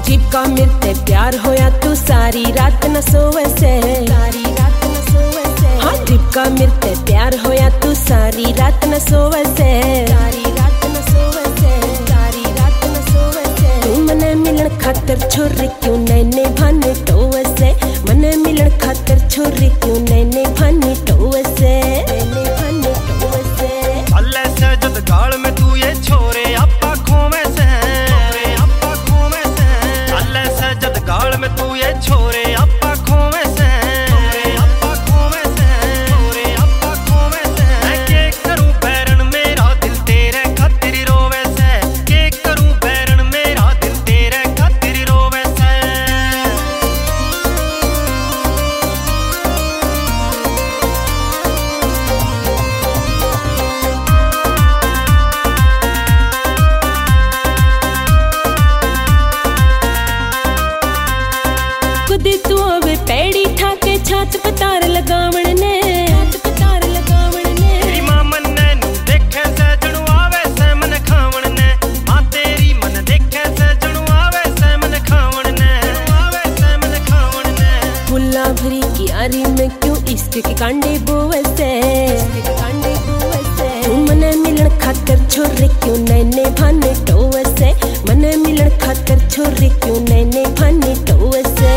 जिबका मिलते प्यार होया तू सारी रात न सोवे से, सारी रात न सोवे से। हाँ जिबका मिलते प्यार होया तू सारी रात न सोवे से, सारी रात न सोवे से, सारी रात न सोवे से। तू मने मिलन खातर छोरी क्यों नैने भाने टोवे से, मने मिलन खातर छोरी क्यों नैने भाने टोवे से, नैने भाने टोवे से। अल्ले से जद गाल में तू ये छोरे आपा खोवे से, आपा खोवे से। अल्ले से जद गाल में तू ये छोरे आपा खोवे से, आपा खोवे से, आपा खोवे से। मैं के करूं बैरन मेरा दिल तेरे खातिर रोवे से, के करूं बैरन मेरा दिल तेरे खातिर रोवे से। खुदी तू अबे पैड़ी ठाके छात पतार लगावण ने, छात पतार लगावण ने। तेरी मां मन नू देखे से जणु आवे से मन खावण ने, मां तेरी मन देखे से जणु आवे से मन खावण ने, आवे से मन खावण ने। फुल्ला भरी कियारी में क्यों इश्क के कांडे बोवे से, इश्क के कांडे बोवे से। तू मने मिलन खातर छोरी क्यों नैने भाने टोवे से, मने मिलन खातर छोरी क्यों नैने भाने टोवे से।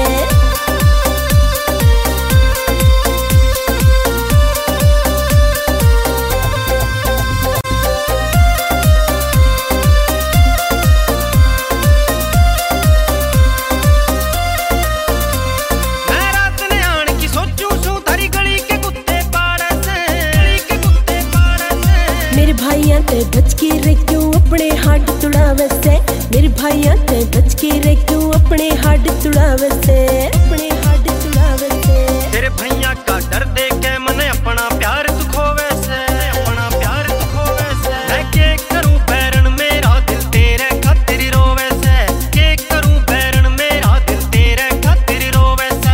मैं रात ने आन की सोचूं सू थारी गली के कुत्ते पाड़े से, गली के कुत्ते पाड़े से। मेरे भाइया ते बच के रे क्यों अपने हाथ तुड़ावे से, मेरे भाइया ते बच के रे क्यों अपने हाथ तुड़ावे से, अपने हाथ तुड़ावे से। तेरे भैया का डर देख के मन अपना प्यार तू खोवे से, अपना प्यार तू खोवे से। मैं के करूं बैरन मेरा दिल तेरे खातिर रोवे से, के करूं बैरन मेरा दिल तेरे खातिर रोवे से।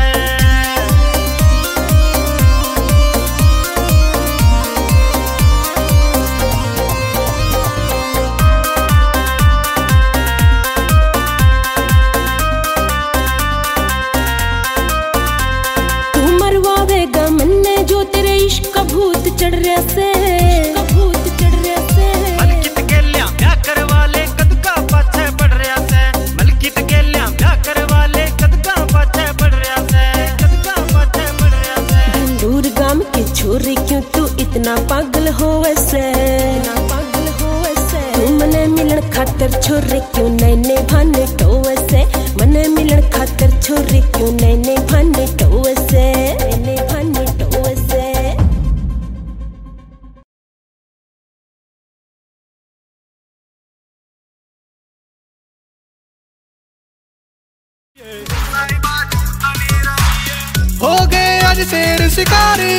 तू मरवावेगा मन्ने जो तेरे इश्क का भूत चढ़ रहा से, का भूत चढ़ रहा से। मलकित के लिया ब्याह करवा ले कद का पाछे पड़ रहा से, मलकित के लिया ब्याह करवा ले कद का पाछे पड़ रहा से, कद का पाछे पड़ रहा से। दूर गाम की छोरी क्यों तू इतना पागल होवे से, इतना पागल होवे से। तू मने मिलन खातर छोरी क्यों नैने भाने टोवे से, मने मिलन खातर छोरी क्यों नैने भाने टोवे से, नैने भाने टोवे से। हो गए आज शेर शिकारी,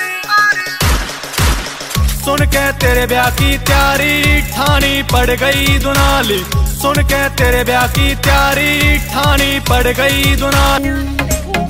सुन के तेरे ब्याह की तैयारी ठानी पड़ गई दुनाली, सुन के तेरे ब्याह की तैयारी ठानी पड़ गई दुनाली।